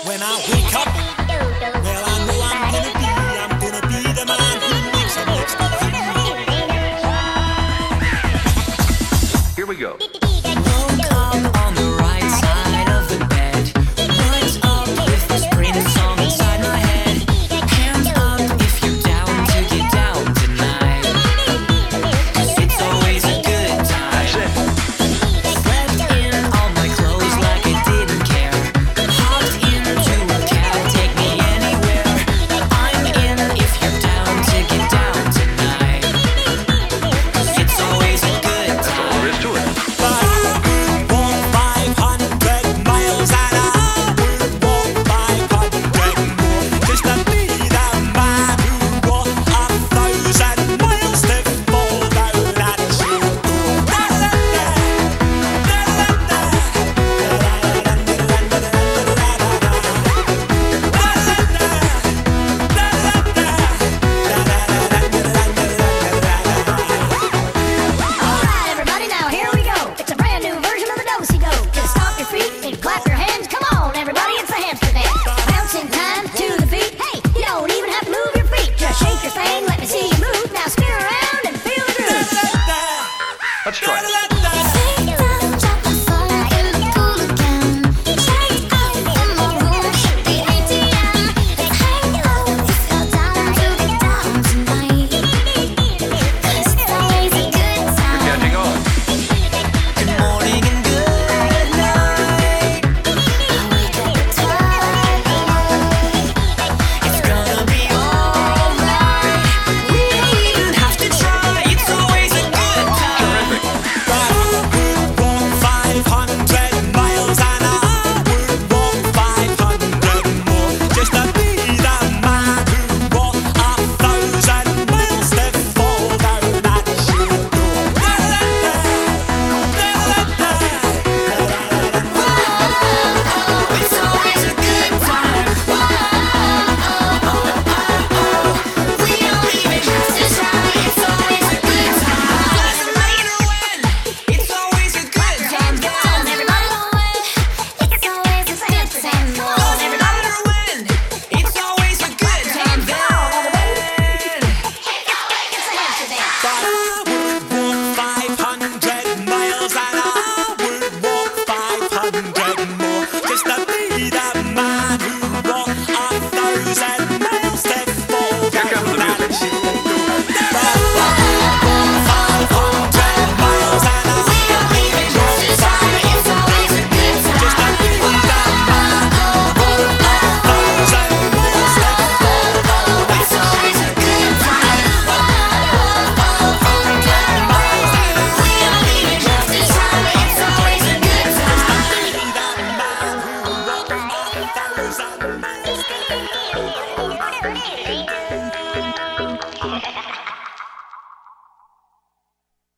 When I wake up, well, I know I'm gonna be the man who makes a next to you. Here we go. Woke up on the right side of the bed. What's up with this brain song inside my head? Hands up if you're down to get down tonight. 'Cause it's always a good time. Slept in all my clothes like I didn't care. Hopped into a cab, take me anywhere. I'm in if you're down to get down tonight. 'Cause it's always a good That's all time. there is to it. But I would walk 500 miles and I would walk 500 more just to be the man who walked 1,000 miles to fall down at your Alright, everybody, now here we go. It's a brand new version of the do-si-do. Just stomp your feet and clap your hands. Come on, everybody, it's the hamster dance. Bouncing time to the beat. Hey, you don't even have to move your feet. Just shake your thing, let me see you move. Now spin around and feel the groove. Let's try it. Catching on. Good morning and good night. It's gonna be alright. We don't even have to try. It's always a good time. But I would walk 500 miles and I would walk 500 more just to be the man who walked 1,000 miles to fall down at your door. It's always a good time. We don't even have to try. It's always a good time. Doesn't matter when. It's always a good time. Come on, everybody. It's always a good time. Doesn't matter when. It's always a good time. Then. It's the hamster dance. But I would walk 500 miles and I would walk 500 more just to be the man who walked 1,000 miles to fall Here down comes the at music. your door. But I would walk 500 miles and I We don't even have to try. It's always a good just to time. be the man who walked 1,000 miles to fall down at It's always a good time. We don't even have to try. It's always a good time. be the man who walked 1,000 miles.